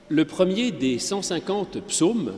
Le premier des 150 psaumes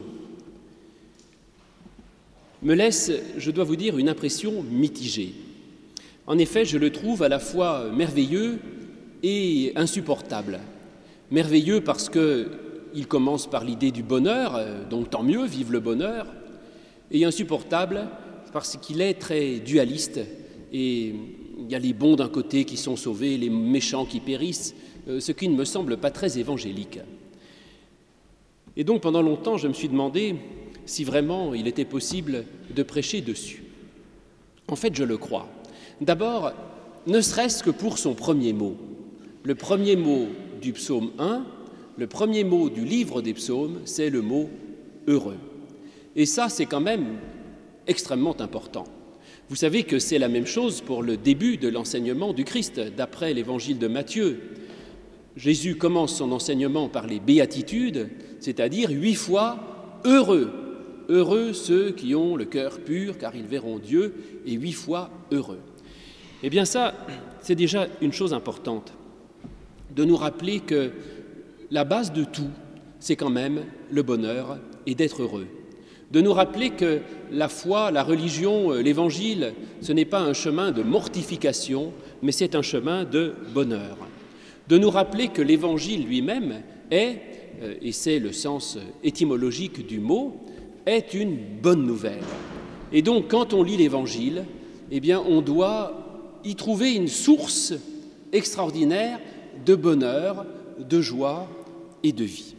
me laisse, je dois vous dire, une impression mitigée. En effet, je le trouve à la fois merveilleux et insupportable. Merveilleux parce qu'il commence par l'idée du bonheur, donc tant mieux, vive le bonheur, et insupportable parce qu'il est très dualiste, et il y a les bons d'un côté qui sont sauvés, les méchants qui périssent, ce qui ne me semble pas très évangélique. Et donc pendant longtemps, je me suis demandé si vraiment il était possible de prêcher dessus. En fait, je le crois. D'abord, ne serait-ce que pour son premier mot. Le premier mot du psaume 1, le premier mot du livre des psaumes, c'est le mot « heureux ». Et ça, c'est quand même extrêmement important. Vous savez que c'est la même chose pour le début de l'enseignement du Christ, d'après l'évangile de Matthieu. Jésus commence son enseignement par les béatitudes, c'est-à-dire 8 fois « heureux ». Heureux ceux qui ont le cœur pur, car ils verront Dieu, et 8 fois heureux. Eh bien ça, c'est déjà une chose importante, de nous rappeler que la base de tout, c'est quand même le bonheur et d'être heureux. De nous rappeler que la foi, la religion, l'évangile, ce n'est pas un chemin de mortification, mais c'est un chemin de bonheur. De nous rappeler que l'évangile lui-même est, et c'est le sens étymologique du mot, est une bonne nouvelle. Et donc, quand on lit l'Évangile, eh bien, on doit y trouver une source extraordinaire de bonheur, de joie et de vie.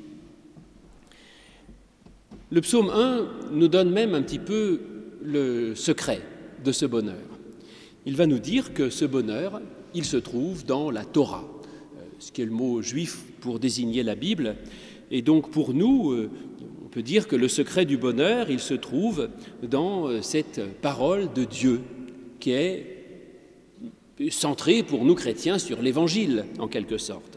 Le psaume 1 nous donne même un petit peu le secret de ce bonheur. Il va nous dire que ce bonheur, il se trouve dans la Torah, ce qui est le mot juif pour désigner la Bible. Et donc, pour nous, on peut dire que le secret du bonheur, il se trouve dans cette parole de Dieu qui est centrée pour nous chrétiens sur l'Évangile, en quelque sorte.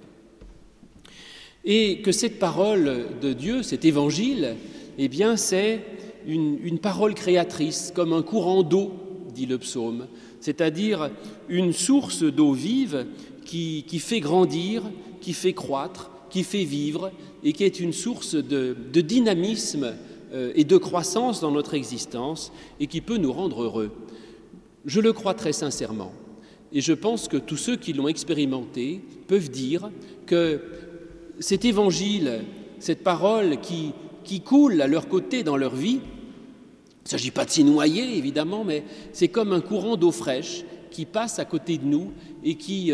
Et que cette parole de Dieu, cet Évangile, eh bien, c'est une parole créatrice, comme un courant d'eau, dit le psaume, c'est-à-dire une source d'eau vive qui fait grandir, qui fait croître, qui fait vivre et qui est une source de dynamisme et de croissance dans notre existence et qui peut nous rendre heureux. Je le crois très sincèrement et je pense que tous ceux qui l'ont expérimenté peuvent dire que cet évangile, cette parole qui coule à leur côté dans leur vie, il ne s'agit pas de s'y noyer évidemment, mais c'est comme un courant d'eau fraîche qui passe à côté de nous et qui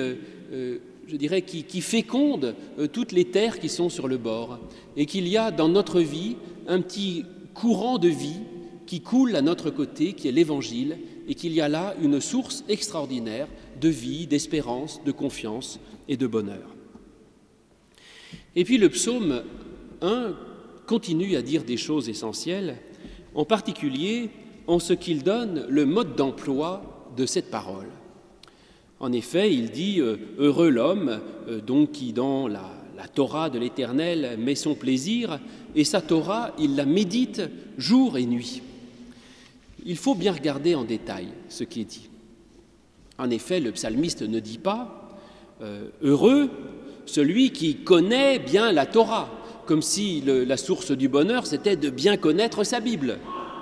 féconde toutes les terres qui sont sur le bord et qu'il y a dans notre vie un petit courant de vie qui coule à notre côté, qui est l'Évangile, et qu'il y a là une source extraordinaire de vie, d'espérance, de confiance et de bonheur. Et puis le psaume 1 continue à dire des choses essentielles, en particulier en ce qu'il donne le mode d'emploi de cette parole. En effet, il dit « Heureux l'homme donc qui dans la Torah de l'Éternel met son plaisir, et sa Torah, il la médite jour et nuit. » Il faut bien regarder en détail ce qui est dit. En effet, le psalmiste ne dit pas « Heureux celui qui connaît bien la Torah », comme si la source du bonheur, c'était de bien connaître sa Bible.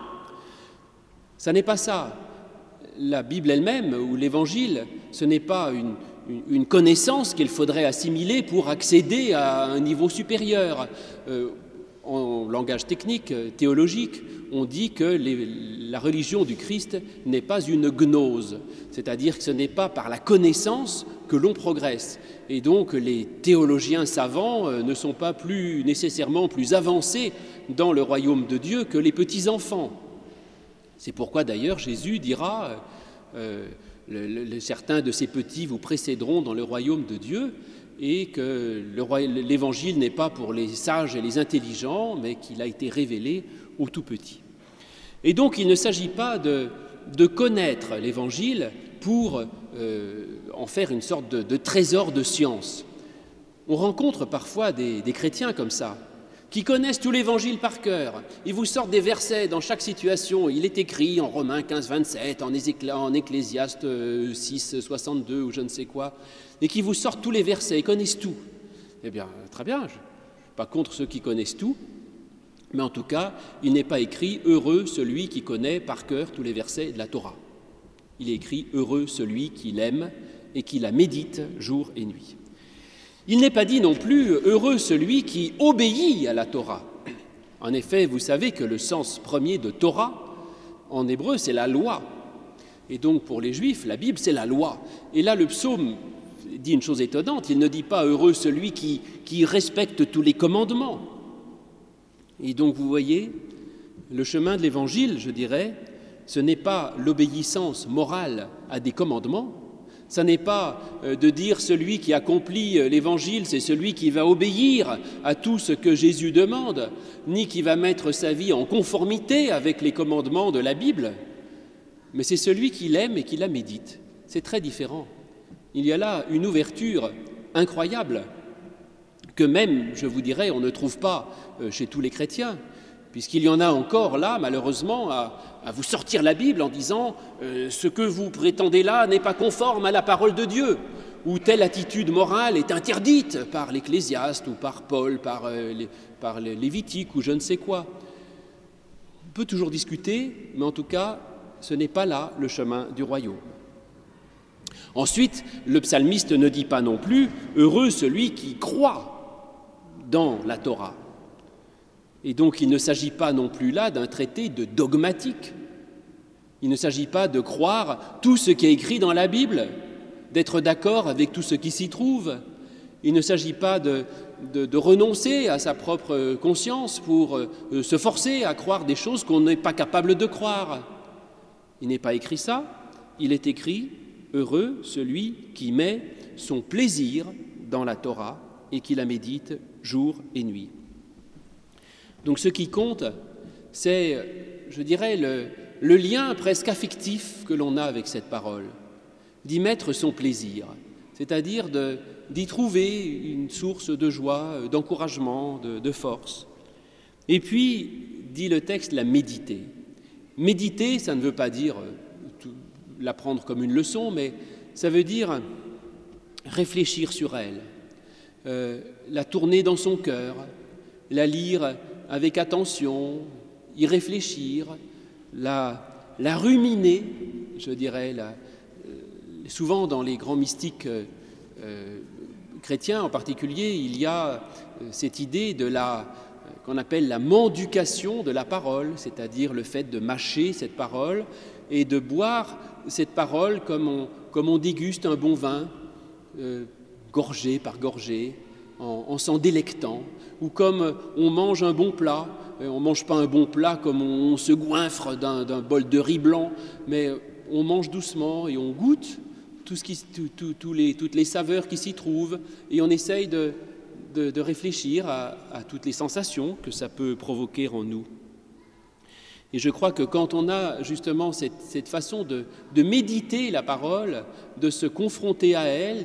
Ça n'est pas ça. La Bible elle-même, ou l'Évangile, ce n'est pas une connaissance qu'il faudrait assimiler pour accéder à un niveau supérieur. En langage technique, théologique, on dit que la religion du Christ n'est pas une gnose, c'est-à-dire que ce n'est pas par la connaissance que l'on progresse. Et donc les théologiens savants ne sont pas nécessairement plus avancés dans le royaume de Dieu que les petits-enfants. C'est pourquoi d'ailleurs Jésus dira certains de ces petits vous précéderont dans le royaume de Dieu et que l'évangile n'est pas pour les sages et les intelligents, mais qu'il a été révélé aux tout petits. Et donc il ne s'agit pas de connaître l'évangile pour en faire une sorte de trésor de science. On rencontre parfois des chrétiens comme ça, qui connaissent tout l'Évangile par cœur. Ils vous sortent des versets dans chaque situation. Il est écrit en Romains 15, 27, en Ecclésiaste 6, 62 ou je ne sais quoi, et qui vous sortent tous les versets, ils connaissent tout. Eh bien, très bien, je ne suis pas contre ceux qui connaissent tout, mais en tout cas, il n'est pas écrit « Heureux celui qui connaît par cœur tous les versets de la Torah ». Il est écrit « Heureux celui qui l'aime et qui la médite jour et nuit ». Il n'est pas dit non plus « Heureux celui qui obéit à la Torah ». En effet, vous savez que le sens premier de Torah, en hébreu, c'est la loi. Et donc, pour les Juifs, la Bible, c'est la loi. Et là, le psaume dit une chose étonnante. Il ne dit pas « Heureux celui qui respecte tous les commandements ». Et donc, vous voyez, le chemin de l'Évangile, je dirais, ce n'est pas l'obéissance morale à des commandements, ce n'est pas de dire celui qui accomplit l'Évangile, c'est celui qui va obéir à tout ce que Jésus demande, ni qui va mettre sa vie en conformité avec les commandements de la Bible, mais c'est celui qui l'aime et qui la médite. C'est très différent. Il y a là une ouverture incroyable que même, je vous dirais, on ne trouve pas chez tous les chrétiens, puisqu'il y en a encore là, malheureusement, à vous sortir la Bible en disant ce que vous prétendez là n'est pas conforme à la parole de Dieu, ou telle attitude morale est interdite par l'Ecclésiaste ou par Paul, par les Lévitiques ou je ne sais quoi. On peut toujours discuter, mais en tout cas, ce n'est pas là le chemin du royaume. Ensuite, le psalmiste ne dit pas non plus « Heureux celui qui croit dans la Torah ». Et donc, il ne s'agit pas non plus là d'un traité de dogmatique. Il ne s'agit pas de croire tout ce qui est écrit dans la Bible, d'être d'accord avec tout ce qui s'y trouve. Il ne s'agit pas de renoncer à sa propre conscience pour se forcer à croire des choses qu'on n'est pas capable de croire. Il n'est pas écrit ça. Il est écrit « Heureux celui qui met son plaisir dans la Torah et qui la médite jour et nuit ». Donc ce qui compte, c'est, je dirais, le lien presque affectif que l'on a avec cette parole, d'y mettre son plaisir, c'est-à-dire d'y trouver une source de joie, d'encouragement, de force. Et puis, dit le texte, la méditer. Méditer, ça ne veut pas dire l'apprendre comme une leçon, mais ça veut dire réfléchir sur elle, la tourner dans son cœur, la lire avec attention, y réfléchir, la ruminer, je dirais. Souvent dans les grands mystiques chrétiens en particulier, il y a cette idée de qu'on appelle la mendication de la parole, c'est-à-dire le fait de mâcher cette parole et de boire cette parole comme on déguste un bon vin, gorgée par gorgée, en s'en délectant, ou comme on mange un bon plat. On ne mange pas un bon plat comme on se goinfre d'un bol de riz blanc, mais on mange doucement et on goûte toutes les saveurs qui s'y trouvent, et on essaye de réfléchir à toutes les sensations que ça peut provoquer en nous. Et je crois que quand on a justement cette façon de méditer la parole, de se confronter à elle,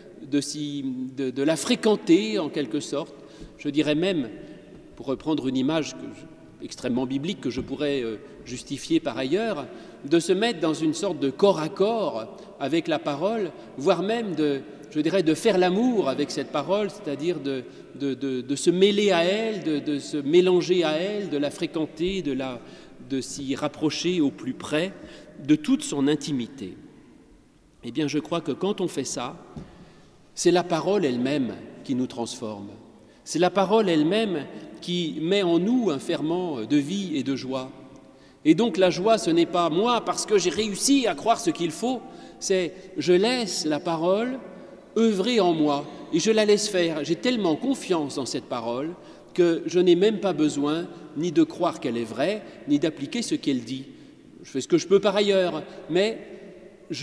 de la fréquenter en quelque sorte, je dirais même, pour reprendre une image extrêmement biblique que je pourrais justifier par ailleurs, de se mettre dans une sorte de corps à corps avec la parole, voire même de faire l'amour avec cette parole, c'est-à-dire de se mêler à elle, de se mélanger à elle, de la fréquenter, de s'y rapprocher au plus près de toute son intimité. Eh bien, je crois que quand on fait ça, c'est la parole elle-même qui nous transforme. C'est la parole elle-même qui met en nous un ferment de vie et de joie. Et donc la joie, ce n'est pas moi parce que j'ai réussi à croire ce qu'il faut, c'est je laisse la parole œuvrer en moi et je la laisse faire. J'ai tellement confiance dans cette parole que je n'ai même pas besoin ni de croire qu'elle est vraie, ni d'appliquer ce qu'elle dit. Je fais ce que je peux par ailleurs, mais je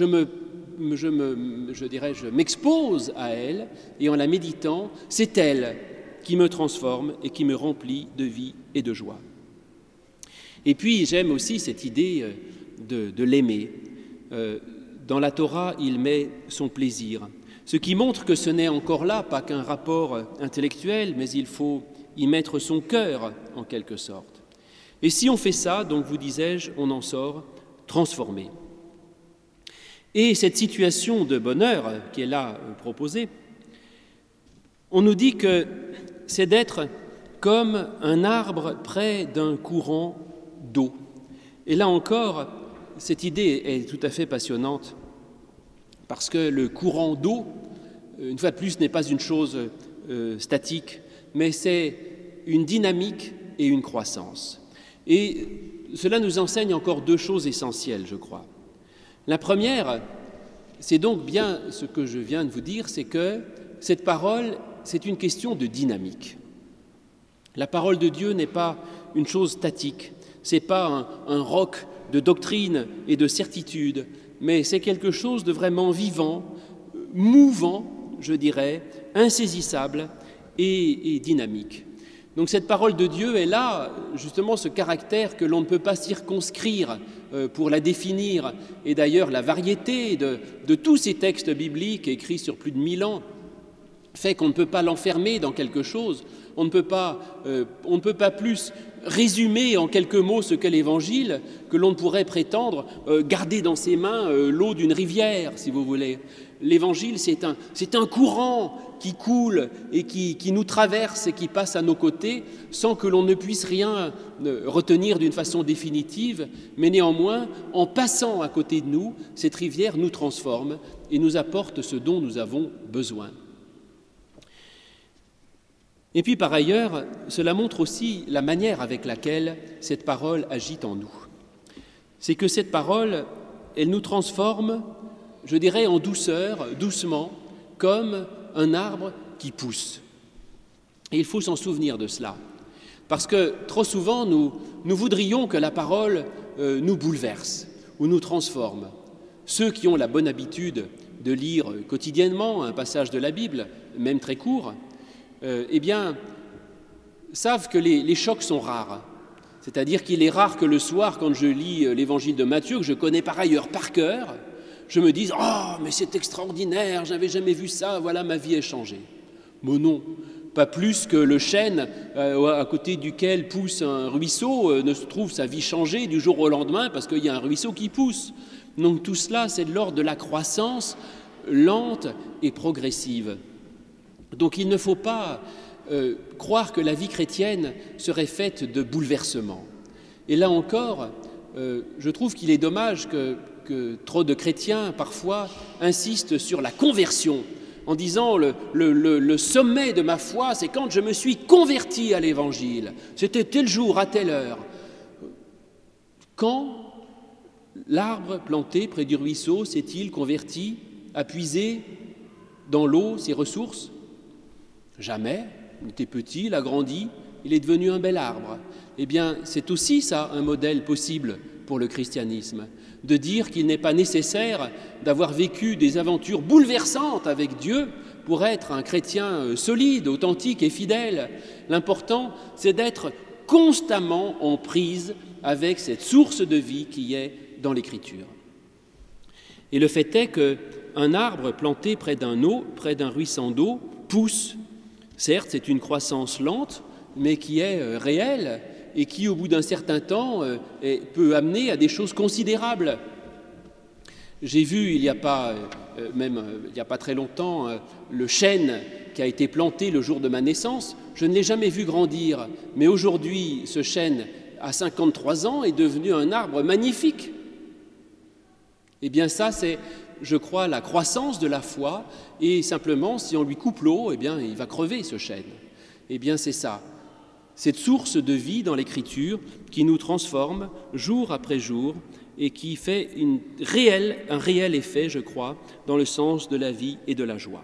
m'expose à elle, et en la méditant, c'est elle qui me transforme et qui me remplit de vie et de joie. Et puis j'aime aussi cette idée de l'aimer. Dans la Torah, il met son plaisir, ce qui montre que ce n'est encore là pas qu'un rapport intellectuel, mais il faut y mettre son cœur en quelque sorte. Et si on fait ça, donc vous disais-je, on en sort transformé. Et cette situation de bonheur qui est là proposée, on nous dit que c'est d'être comme un arbre près d'un courant d'eau. Et là encore, cette idée est tout à fait passionnante, parce que le courant d'eau, une fois de plus, n'est pas une chose statique, mais c'est une dynamique et une croissance. Et cela nous enseigne encore deux choses essentielles, je crois. La première, c'est donc bien ce que je viens de vous dire, c'est que cette parole, c'est une question de dynamique. La parole de Dieu n'est pas une chose statique, ce n'est pas un roc de doctrine et de certitude, mais c'est quelque chose de vraiment vivant, mouvant, je dirais, insaisissable et dynamique. Donc cette parole de Dieu, elle a justement ce caractère que l'on ne peut pas circonscrire pour la définir. Et d'ailleurs, la variété de tous ces textes bibliques écrits sur plus de 1000 ans fait qu'on ne peut pas l'enfermer dans quelque chose. On ne peut pas plus résumer en quelques mots ce qu'est l'Évangile que l'on pourrait prétendre garder dans ses mains l'eau d'une rivière, si vous voulez. L'Évangile, c'est un courant qui coule et qui nous traverse et qui passe à nos côtés sans que l'on ne puisse rien retenir d'une façon définitive, mais néanmoins, en passant à côté de nous, cette rivière nous transforme et nous apporte ce dont nous avons besoin. Et puis par ailleurs, cela montre aussi la manière avec laquelle cette parole agit en nous. C'est que cette parole, elle nous transforme, je dirais en douceur, doucement, comme un arbre qui pousse. Et il faut s'en souvenir de cela, parce que trop souvent, nous voudrions que la parole nous bouleverse ou nous transforme. Ceux qui ont la bonne habitude de lire quotidiennement un passage de la Bible, même très court, savent que les chocs sont rares. C'est-à-dire qu'il est rare que le soir, quand je lis l'évangile de Matthieu, que je connais par ailleurs par cœur, je me dise « Oh, mais c'est extraordinaire, je n'avais jamais vu ça, voilà, ma vie est changée. » Mais non, pas plus que le chêne à côté duquel pousse un ruisseau ne se trouve sa vie changée du jour au lendemain parce qu'il y a un ruisseau qui pousse. Donc tout cela, c'est de l'ordre de la croissance lente et progressive. Donc il ne faut pas croire que la vie chrétienne serait faite de bouleversements. Et là encore, je trouve qu'il est dommage que trop de chrétiens, parfois, insistent sur la conversion, en disant le sommet de ma foi, c'est quand je me suis converti à l'Évangile. C'était tel jour, à telle heure. Quand l'arbre planté près du ruisseau s'est-il converti, a puisé dans l'eau ses ressources ? Jamais. Il était petit, il a grandi, il est devenu un bel arbre. Eh bien, c'est aussi ça un modèle possible pour le christianisme, de dire qu'il n'est pas nécessaire d'avoir vécu des aventures bouleversantes avec Dieu pour être un chrétien solide, authentique et fidèle. L'important, c'est d'être constamment en prise avec cette source de vie qui est dans l'Écriture. Et le fait est qu'un arbre planté près d'un ruisseau d'eau pousse. Certes, c'est une croissance lente, mais qui est réelle et qui, au bout d'un certain temps, peut amener à des choses considérables. J'ai vu, il n'y a pas très longtemps, le chêne qui a été planté le jour de ma naissance. Je ne l'ai jamais vu grandir, mais aujourd'hui, ce chêne, à 53 ans, est devenu un arbre magnifique. Eh bien ça, c'est, je crois, la croissance de la foi, et simplement, si on lui coupe l'eau, eh bien, il va crever, ce chêne. Eh bien, c'est ça, cette source de vie dans l'Écriture qui nous transforme jour après jour et qui fait un réel effet, je crois, dans le sens de la vie et de la joie.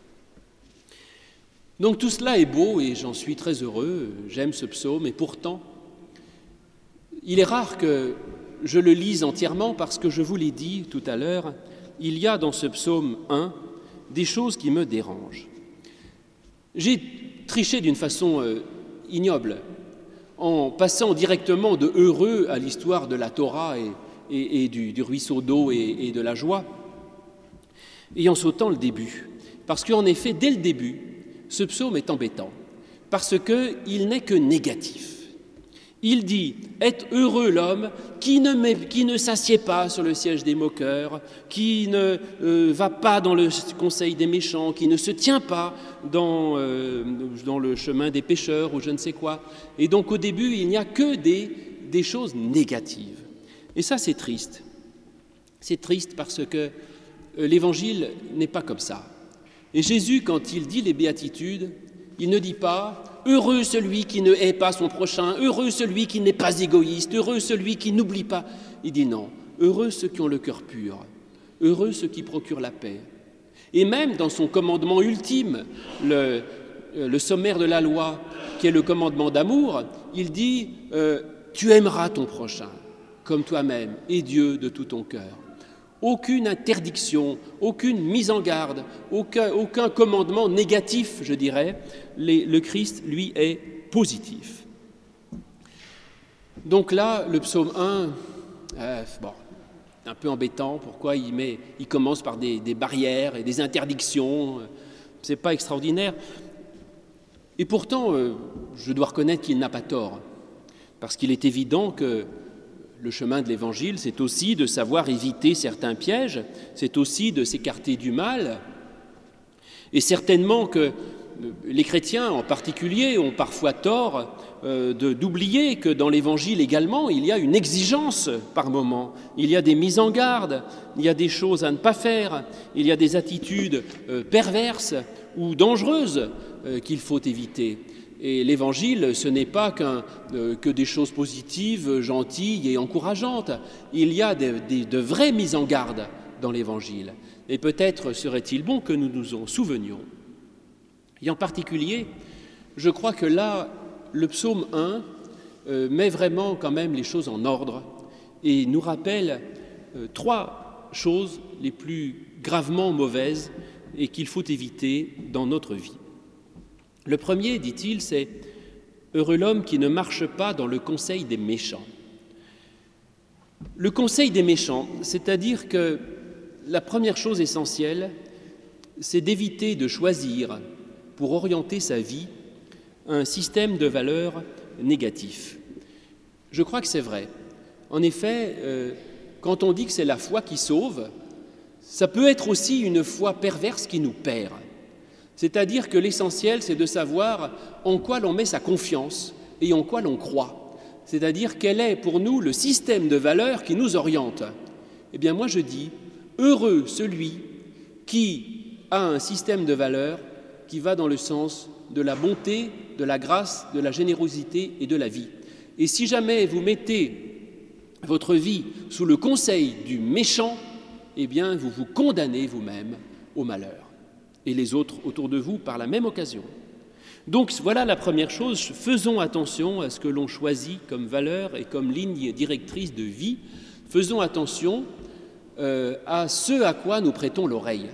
Donc tout cela est beau et j'en suis très heureux, j'aime ce psaume, et pourtant, il est rare que je le lise entièrement parce que je vous l'ai dit tout à l'heure, il y a dans ce psaume 1 des choses qui me dérangent. J'ai triché d'une façon ignoble en passant directement de heureux à l'histoire de la Torah et du ruisseau d'eau et de la joie, et en sautant le début. Parce qu'en effet, dès le début, ce psaume est embêtant, parce qu'il n'est que négatif. Il dit « Est heureux l'homme qui ne s'assied pas sur le siège des moqueurs, qui ne va pas dans le conseil des méchants, qui ne se tient pas dans le chemin des pécheurs ou je ne sais quoi. » Et donc au début, il n'y a que des choses négatives. Et ça, c'est triste. C'est triste parce que l'Évangile n'est pas comme ça. Et Jésus, quand il dit les béatitudes, il ne dit pas « Heureux celui qui ne hait pas son prochain, heureux celui qui n'est pas égoïste, heureux celui qui n'oublie pas. » Il dit non, « Heureux ceux qui ont le cœur pur, heureux ceux qui procurent la paix. » Et même dans son commandement ultime, le sommaire de la loi, qui est le commandement d'amour, il dit « Tu aimeras ton prochain comme toi-même et Dieu de tout ton cœur. » Aucune interdiction, aucune mise en garde, aucun commandement négatif, je dirais. Le Christ, lui, est positif. Donc là, le psaume 1, un peu embêtant. Pourquoi il commence par des barrières et des interdictions? Ce n'est pas extraordinaire. Et pourtant, je dois reconnaître qu'il n'a pas tort, parce qu'il est évident que le chemin de l'Évangile, c'est aussi de savoir éviter certains pièges, c'est aussi de s'écarter du mal. Et certainement que les chrétiens en particulier ont parfois tort d'oublier que dans l'Évangile également, il y a une exigence par moment, il y a des mises en garde, il y a des choses à ne pas faire, il y a des attitudes perverses ou dangereuses qu'il faut éviter. Et l'Évangile, ce n'est pas que des choses positives, gentilles et encourageantes. Il y a de vraies mises en garde dans l'Évangile. Et peut-être serait-il bon que nous nous en souvenions. Et en particulier, je crois que là, le psaume 1 met vraiment quand même les choses en ordre et nous rappelle 3 choses les plus gravement mauvaises et qu'il faut éviter dans notre vie. Le premier, dit-il, c'est « Heureux l'homme qui ne marche pas dans le conseil des méchants ». Le conseil des méchants, c'est-à-dire que la première chose essentielle, c'est d'éviter de choisir, pour orienter sa vie, un système de valeurs négatif. Je crois que c'est vrai. En effet, quand on dit que c'est la foi qui sauve, ça peut être aussi une foi perverse qui nous perd. C'est-à-dire que l'essentiel, c'est de savoir en quoi l'on met sa confiance et en quoi l'on croit. C'est-à-dire quel est pour nous le système de valeurs qui nous oriente. Eh bien moi je dis, heureux celui qui a un système de valeurs qui va dans le sens de la bonté, de la grâce, de la générosité et de la vie. Et si jamais vous mettez votre vie sous le conseil du méchant, eh bien vous vous condamnez vous-même au malheur. Et les autres autour de vous par la même occasion. Donc voilà la première chose, faisons attention à ce que l'on choisit comme valeur et comme ligne directrice de vie, faisons attention à ce à quoi nous prêtons l'oreille.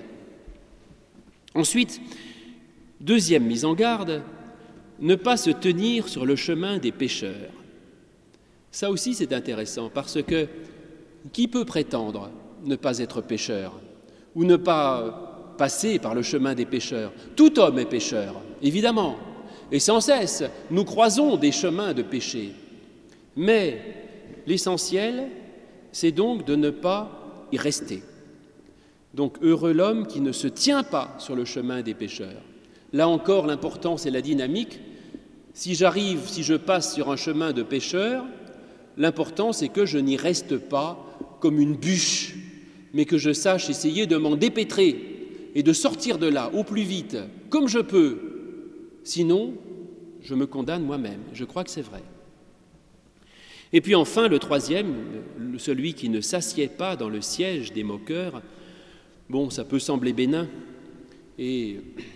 Ensuite, deuxième mise en garde, ne pas se tenir sur le chemin des pécheurs. Ça aussi c'est intéressant parce que qui peut prétendre ne pas être pécheur ou ne pas passer par le chemin des pécheurs? Tout homme est pécheur, évidemment, et sans cesse, nous croisons des chemins de péché. Mais l'essentiel, c'est donc de ne pas y rester. Donc, heureux l'homme qui ne se tient pas sur le chemin des pécheurs. Là encore, l'important, c'est la dynamique. Si je passe sur un chemin de pécheurs, l'important, c'est que je n'y reste pas comme une bûche, mais que je sache essayer de m'en dépêtrer et de sortir de là au plus vite, comme je peux. Sinon, je me condamne moi-même. Je crois que c'est vrai. Et puis enfin, le troisième, celui qui ne s'assied pas dans le siège des moqueurs, bon, ça peut sembler bénin. Et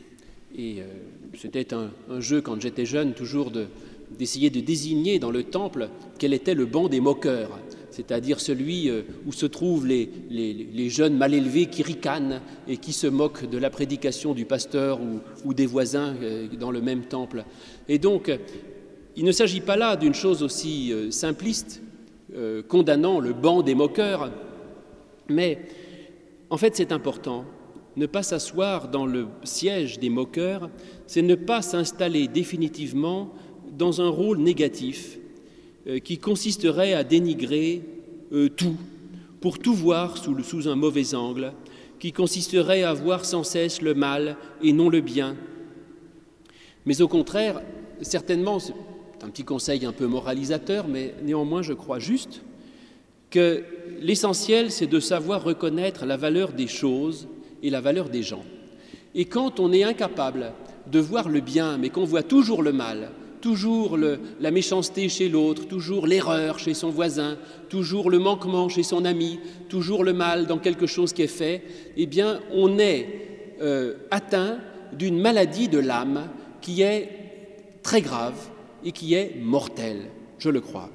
c'était un jeu, quand j'étais jeune, toujours d'essayer de désigner dans le temple quel était le banc des moqueurs, c'est-à-dire celui où se trouvent les jeunes mal élevés qui ricanent et qui se moquent de la prédication du pasteur ou des voisins dans le même temple. Et donc, il ne s'agit pas là d'une chose aussi simpliste, condamnant le banc des moqueurs, mais en fait c'est important. Ne pas s'asseoir dans le siège des moqueurs, c'est ne pas s'installer définitivement dans un rôle négatif, qui consisterait à dénigrer tout, pour tout voir sous un mauvais angle, qui consisterait à voir sans cesse le mal et non le bien. Mais au contraire, certainement, c'est un petit conseil un peu moralisateur, mais néanmoins je crois juste, que l'essentiel c'est de savoir reconnaître la valeur des choses et la valeur des gens. Et quand on est incapable de voir le bien, mais qu'on voit toujours le mal, toujours la méchanceté chez l'autre, toujours l'erreur chez son voisin, toujours le manquement chez son ami, toujours le mal dans quelque chose qui est fait, eh bien on est atteint d'une maladie de l'âme qui est très grave et qui est mortelle, je le crois.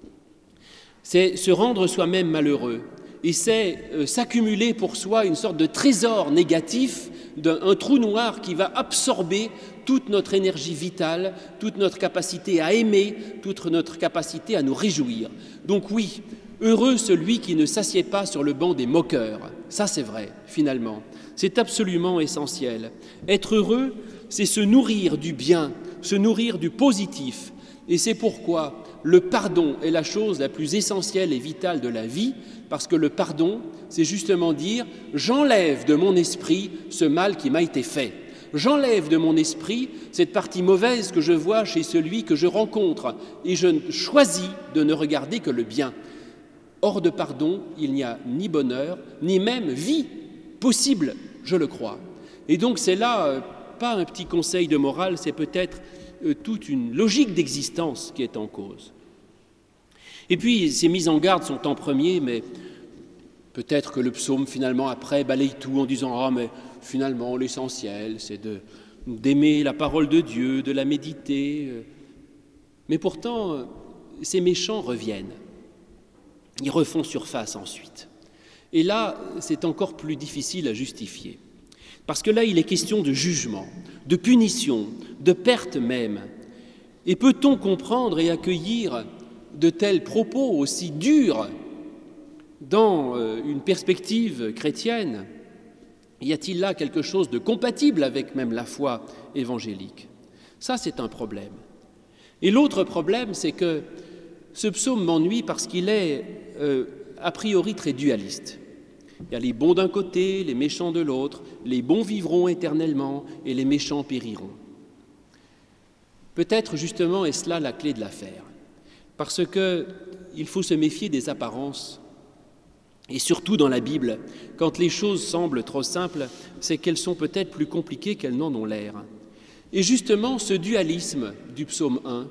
C'est se rendre soi-même malheureux et c'est s'accumuler pour soi une sorte de trésor négatif, un trou noir qui va absorber toute notre énergie vitale, toute notre capacité à aimer, toute notre capacité à nous réjouir. Donc oui, heureux celui qui ne s'assied pas sur le banc des moqueurs. Ça c'est vrai, finalement. C'est absolument essentiel. Être heureux, c'est se nourrir du bien, se nourrir du positif. Et c'est pourquoi le pardon est la chose la plus essentielle et vitale de la vie, parce que le pardon, c'est justement dire « j'enlève de mon esprit ce mal qui m'a été fait ». J'enlève de mon esprit cette partie mauvaise que je vois chez celui que je rencontre et je choisis de ne regarder que le bien. Hors de pardon, il n'y a ni bonheur, ni même vie possible, je le crois. Et donc c'est là, pas un petit conseil de morale, c'est peut-être toute une logique d'existence qui est en cause. Et puis ces mises en garde sont en premier, mais peut-être que le psaume finalement après balaye tout en disant « Ah mais finalement l'essentiel c'est d'aimer la parole de Dieu, de la méditer ». Mais pourtant ces méchants reviennent, ils refont surface ensuite. Et là c'est encore plus difficile à justifier. Parce que là, il est question de jugement, de punition, de perte même. Et peut-on comprendre et accueillir de tels propos aussi durs dans une perspective chrétienne? Y a-t-il là quelque chose de compatible avec même la foi évangélique? Ça, c'est un problème. Et l'autre problème, c'est que ce psaume m'ennuie parce qu'il est a priori très dualiste. Il y a les bons d'un côté, les méchants de l'autre, les bons vivront éternellement et les méchants périront. Peut-être justement est-ce là la clé de l'affaire, parce qu'il faut se méfier des apparences, et surtout dans la Bible, quand les choses semblent trop simples, c'est qu'elles sont peut-être plus compliquées qu'elles n'en ont l'air. Et justement, ce dualisme du psaume 1,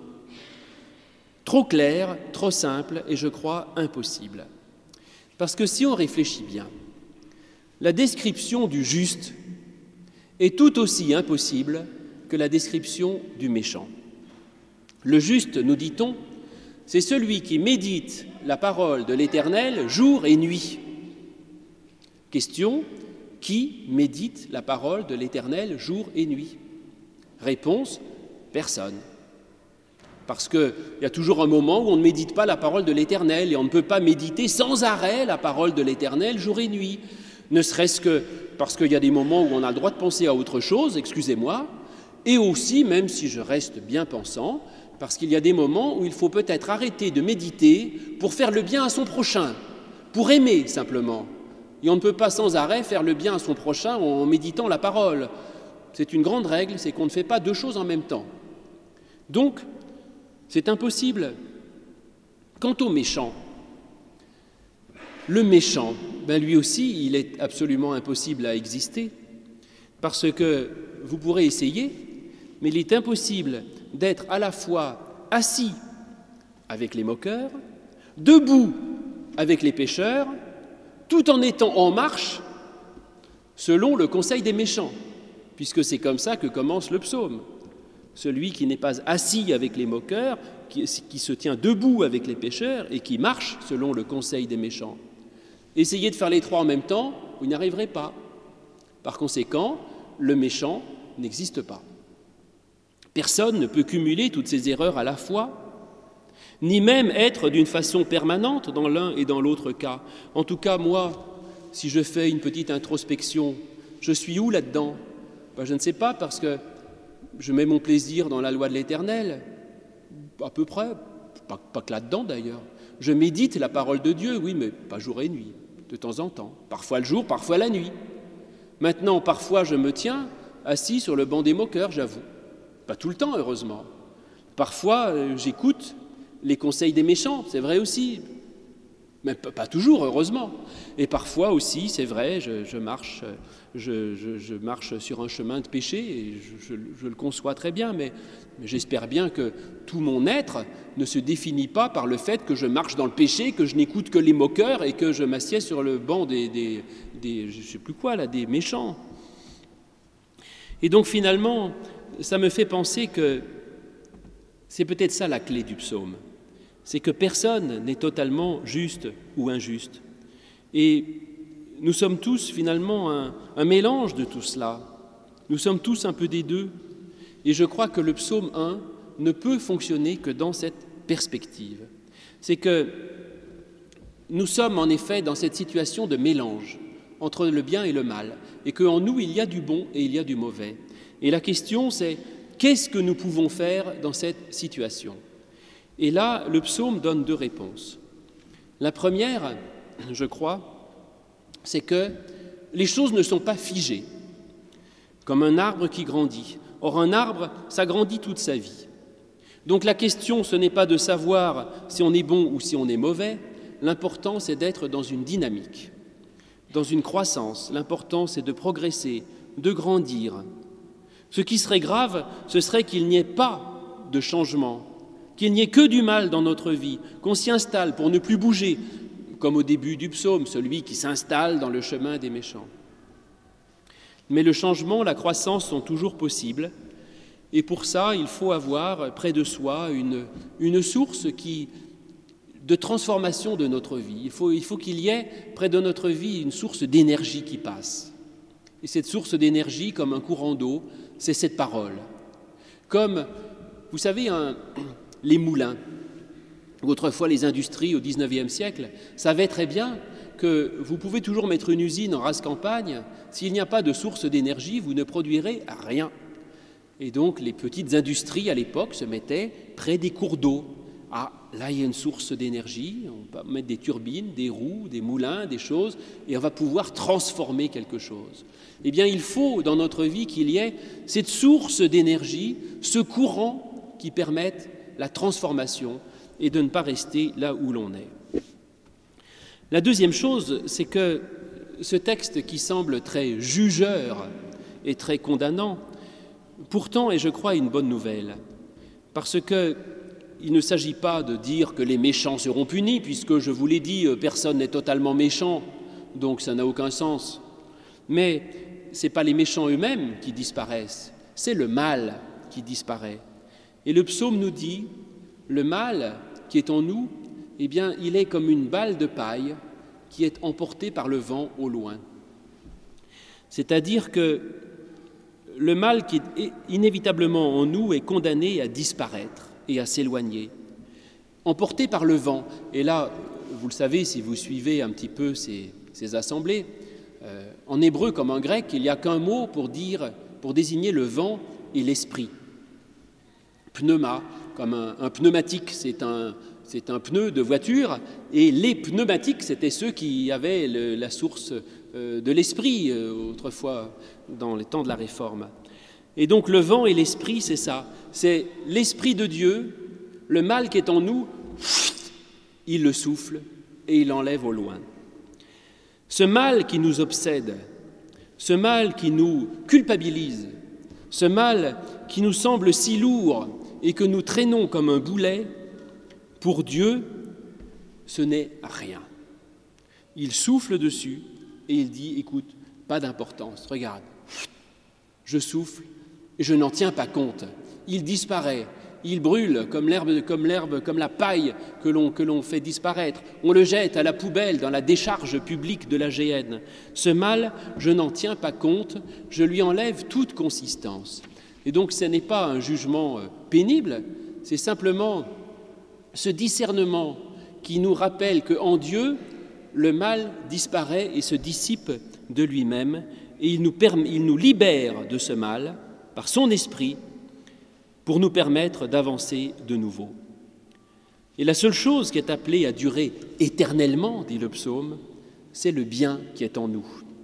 trop clair, trop simple et je crois impossible. Parce que si on réfléchit bien, la description du juste est tout aussi impossible que la description du méchant. Le juste, nous dit-on, c'est celui qui médite la parole de l'Éternel jour et nuit. Question, qui médite la parole de l'Éternel jour et nuit? Réponse, personne. Parce qu'il y a toujours un moment où on ne médite pas la parole de l'Éternel et on ne peut pas méditer sans arrêt la parole de l'Éternel jour et nuit. Ne serait-ce que parce qu'il y a des moments où on a le droit de penser à autre chose, excusez-moi, et aussi, même si je reste bien pensant, parce qu'il y a des moments où il faut peut-être arrêter de méditer pour faire le bien à son prochain, pour aimer simplement. Et on ne peut pas sans arrêt faire le bien à son prochain en méditant la parole. C'est une grande règle, c'est qu'on ne fait pas deux choses en même temps. Donc, c'est impossible. Quant au méchant, le méchant, lui aussi, il est absolument impossible à exister, parce que vous pourrez essayer, mais il est impossible d'être à la fois assis avec les moqueurs, debout avec les pécheurs, tout en étant en marche, selon le conseil des méchants, puisque c'est comme ça que commence le psaume. Celui qui n'est pas assis avec les moqueurs, qui se tient debout avec les pécheurs et qui marche selon le conseil des méchants. Essayez de faire les trois en même temps, vous n'y arriverez pas. Par conséquent, le méchant n'existe pas. Personne ne peut cumuler toutes ces erreurs à la fois, ni même être d'une façon permanente dans l'un et dans l'autre cas. En tout cas, moi, si je fais une petite introspection, je suis où là-dedans? Je ne sais pas, parce que je mets mon plaisir dans la loi de l'Éternel, à peu près, pas que là-dedans d'ailleurs. Je médite la parole de Dieu, oui, mais pas jour et nuit, de temps en temps. Parfois le jour, parfois la nuit. Maintenant, parfois, je me tiens assis sur le banc des moqueurs, j'avoue. Pas tout le temps, heureusement. Parfois, j'écoute les conseils des méchants, c'est vrai aussi. Mais pas toujours, heureusement. Et parfois aussi, c'est vrai, je marche sur un chemin de péché, et je le conçois très bien, mais j'espère bien que tout mon être ne se définit pas par le fait que je marche dans le péché, que je n'écoute que les moqueurs et que je m'assieds sur le banc des je ne sais plus quoi, là, des méchants. Et donc finalement, ça me fait penser que c'est peut-être ça la clé du psaume. C'est que personne n'est totalement juste ou injuste. Et nous sommes tous finalement un mélange de tout cela. Nous sommes tous un peu des deux. Et je crois que le psaume 1 ne peut fonctionner que dans cette perspective. C'est que nous sommes en effet dans cette situation de mélange entre le bien et le mal, et qu'en nous il y a du bon et il y a du mauvais. Et la question c'est, qu'est-ce que nous pouvons faire dans cette situation ? Et là, le psaume donne deux réponses. La première, je crois, c'est que les choses ne sont pas figées, comme un arbre qui grandit. Or, un arbre, ça grandit toute sa vie. Donc la question, ce n'est pas de savoir si on est bon ou si on est mauvais. L'important, c'est d'être dans une dynamique, dans une croissance. L'important, c'est de progresser, de grandir. Ce qui serait grave, ce serait qu'il n'y ait pas de changement, qu'il n'y ait que du mal dans notre vie, qu'on s'y installe pour ne plus bouger, comme au début du psaume, celui qui s'installe dans le chemin des méchants. Mais le changement, la croissance sont toujours possibles, et pour ça, il faut avoir près de soi une source de transformation de notre vie. Il faut qu'il y ait près de notre vie une source d'énergie qui passe. Et cette source d'énergie, comme un courant d'eau, c'est cette parole. Comme, vous savez, les moulins, ou autrefois les industries au XIXe siècle, savaient très bien que vous pouvez toujours mettre une usine en rase campagne, s'il n'y a pas de source d'énergie, vous ne produirez rien. Et donc les petites industries à l'époque se mettaient près des cours d'eau. Ah, là il y a une source d'énergie, on va mettre des turbines, des roues, des moulins, des choses, et on va pouvoir transformer quelque chose. Eh bien il faut dans notre vie qu'il y ait cette source d'énergie, ce courant qui permette la transformation et de ne pas rester là où l'on est. La deuxième chose, c'est que ce texte qui semble très jugeur et très condamnant, pourtant est, je crois, une bonne nouvelle, parce qu'il ne s'agit pas de dire que les méchants seront punis, puisque, je vous l'ai dit, personne n'est totalement méchant, donc ça n'a aucun sens. Mais ce n'est pas les méchants eux-mêmes qui disparaissent, c'est le mal qui disparaît. Et le psaume nous dit, le mal qui est en nous, eh bien, il est comme une balle de paille qui est emportée par le vent au loin. C'est-à-dire que le mal qui est inévitablement en nous est condamné à disparaître et à s'éloigner, emporté par le vent. Et là, vous le savez, si vous suivez un petit peu ces assemblées, en hébreu comme en grec, il n'y a qu'un mot pour désigner le vent et l'esprit. Pneuma, comme un pneumatique, c'est un pneu de voiture, et les pneumatiques, c'était ceux qui avaient la source de l'esprit, autrefois, dans les temps de la Réforme. Et donc le vent et l'esprit, c'est ça, c'est l'esprit de Dieu, le mal qui est en nous, il le souffle et il l'enlève au loin. Ce mal qui nous obsède, ce mal qui nous culpabilise, ce mal qui nous semble si lourd et que nous traînons comme un boulet, pour Dieu, ce n'est rien. Il souffle dessus et il dit, écoute, pas d'importance, regarde, je souffle et je n'en tiens pas compte. Il disparaît, il brûle comme l'herbe, comme la paille que l'on fait disparaître. On le jette à la poubelle dans la décharge publique de la Géhenne. Ce mal, je n'en tiens pas compte, je lui enlève toute consistance. Et donc ce n'est pas un jugement pénible, c'est simplement ce discernement qui nous rappelle qu'en Dieu, le mal disparaît et se dissipe de lui-même, et il nous libère de ce mal par son esprit pour nous permettre d'avancer de nouveau. Et la seule chose qui est appelée à durer éternellement, dit le psaume, c'est le bien qui est en nous.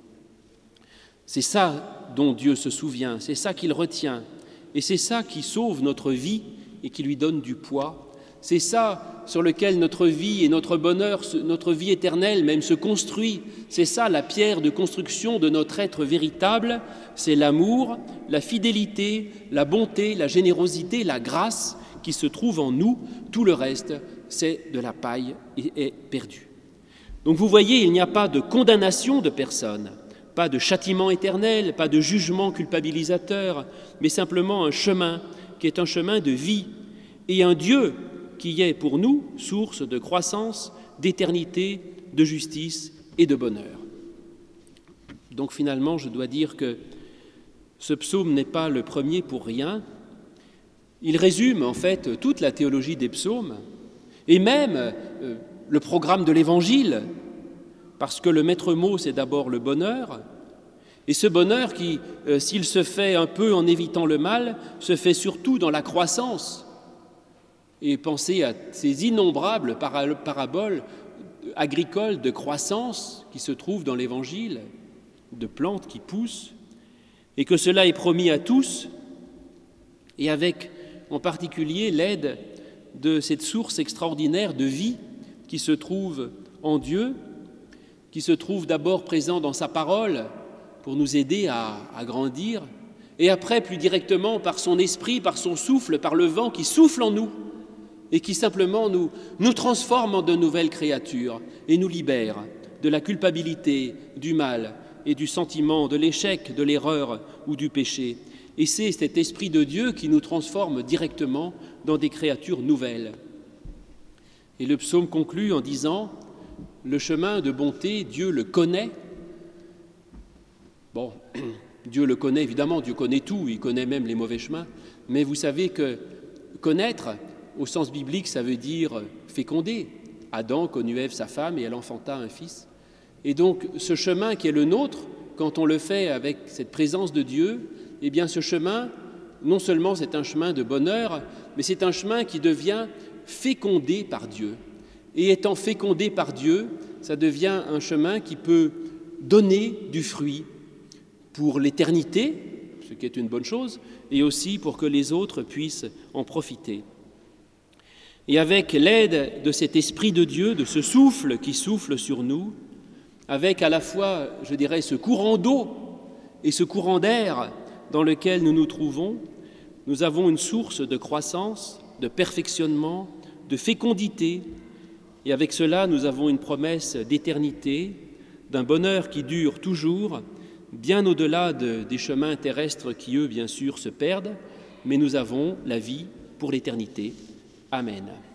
C'est ça dont Dieu se souvient, c'est ça qu'il retient, et c'est ça qui sauve notre vie et qui lui donne du poids. C'est ça sur lequel notre vie et notre bonheur, notre vie éternelle même se construit. C'est ça la pierre de construction de notre être véritable, c'est l'amour, la fidélité, la bonté, la générosité, la grâce qui se trouve en nous. Tout le reste, c'est de la paille et est perdu. Donc vous voyez, il n'y a pas de condamnation de personne, pas de châtiment éternel, pas de jugement culpabilisateur, mais simplement un chemin qui est un chemin de vie et un Dieu qui est pour nous source de croissance, d'éternité, de justice et de bonheur. Donc finalement, je dois dire que ce psaume n'est pas le premier pour rien. Il résume en fait toute la théologie des psaumes et même le programme de l'Évangile, parce que le maître mot, c'est d'abord le bonheur, et ce bonheur qui, s'il se fait un peu en évitant le mal, se fait surtout dans la croissance. Et pensez à ces innombrables paraboles agricoles de croissance qui se trouvent dans l'Évangile, de plantes qui poussent, et que cela est promis à tous, et avec en particulier l'aide de cette source extraordinaire de vie qui se trouve en Dieu, qui se trouve d'abord présent dans sa parole pour nous aider à grandir, et après plus directement par son esprit, par son souffle, par le vent qui souffle en nous et qui simplement nous transforme en de nouvelles créatures et nous libère de la culpabilité, du mal et du sentiment de l'échec, de l'erreur ou du péché. Et c'est cet Esprit de Dieu qui nous transforme directement dans des créatures nouvelles. Et le psaume conclut en disant « Le chemin de bonté, Dieu le connaît ». Bon, Dieu le connaît, évidemment, Dieu connaît tout, il connaît même les mauvais chemins, mais vous savez que connaître, au sens biblique, ça veut dire féconder. Adam connut Ève, sa femme, et elle enfanta un fils. Et donc, ce chemin qui est le nôtre, quand on le fait avec cette présence de Dieu, eh bien, ce chemin, non seulement c'est un chemin de bonheur, mais c'est un chemin qui devient fécondé par Dieu. Et étant fécondé par Dieu, ça devient un chemin qui peut donner du fruit pour l'éternité, ce qui est une bonne chose, et aussi pour que les autres puissent en profiter. Et avec l'aide de cet Esprit de Dieu, de ce souffle qui souffle sur nous, avec à la fois, je dirais, ce courant d'eau et ce courant d'air dans lequel nous nous trouvons, nous avons une source de croissance, de perfectionnement, de fécondité, et avec cela, nous avons une promesse d'éternité, d'un bonheur qui dure toujours, bien au-delà des chemins terrestres qui, eux, bien sûr, se perdent, mais nous avons la vie pour l'éternité. Amen.